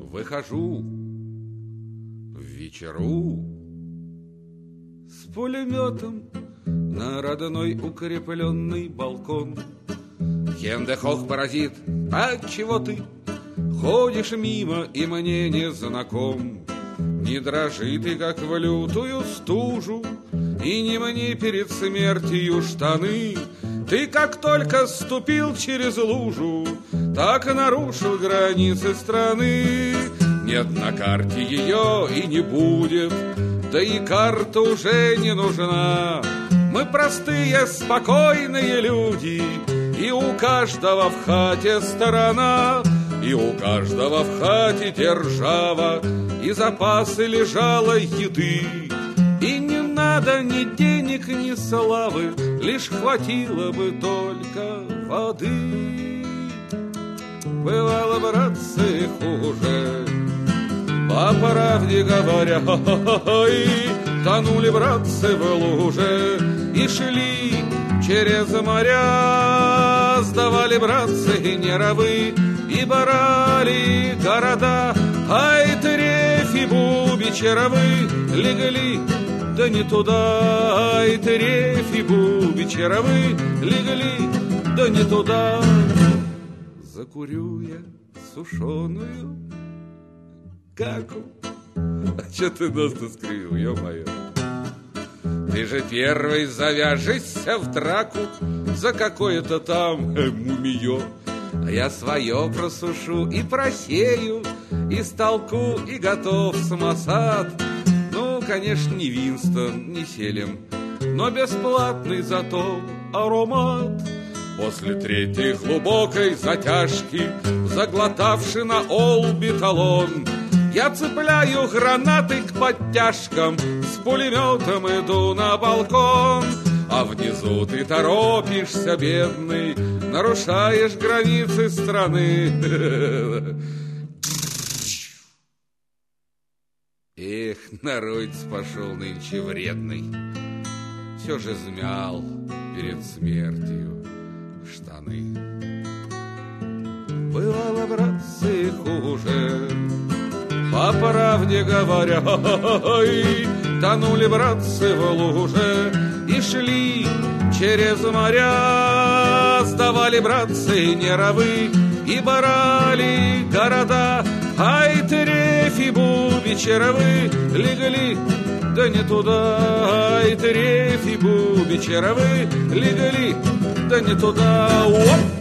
выхожу в вечеру с пулеметом на родной укрепленный балкон. Хендехох паразит, отчего ты ходишь мимо и мне не знаком? Не дрожи ты, как в лютую стужу, и не мне перед смертью штаны. Ты как только ступил через лужу, так и нарушил границы страны. Нет на карте ее и не будет, да и карта уже не нужна. Мы простые, спокойные люди, и у каждого в хате сторона, и у каждого в хате держава, и запасы лежало еды. И не надо ни денег, ни славы, лишь хватило бы только воды. Бывало, братцы, хуже, по правде говоря, тонули, братцы, в луже и шли через моря. Сдавали, братцы, нервы и барали города. Ай, Трефи, Бубичеровы легли, да не туда. Ай, Трефи, Бубичеровы легли, да не туда. Закурю я сушеную каку. А чё ты нос-то скривил, ё-моё? Ты же первый завяжешься в драку за какое-то там мумиё. А я свое просушу и просею, и столку, и готов самосад. Ну, конечно, не Винстон, не Селем, но бесплатный зато аромат. После третьей глубокой затяжки, заглотавши на олби талон, я цепляю гранаты к подтяжкам, с пулеметом иду на балкон. А внизу ты торопишься, бедный, нарушаешь границы страны. Эх, народец пошел нынче вредный, все же змял перед смертью штаны. Бывало, братцы, хуже, по правде говоря, тонули, братцы, в луже и шли через моря. Сдавали, братцы, нервы и барали города. Ай, Трефи, Бубичеровы легли, да не туда. Ай, Трефи, Бубичеровы легли, да не туда. Оп!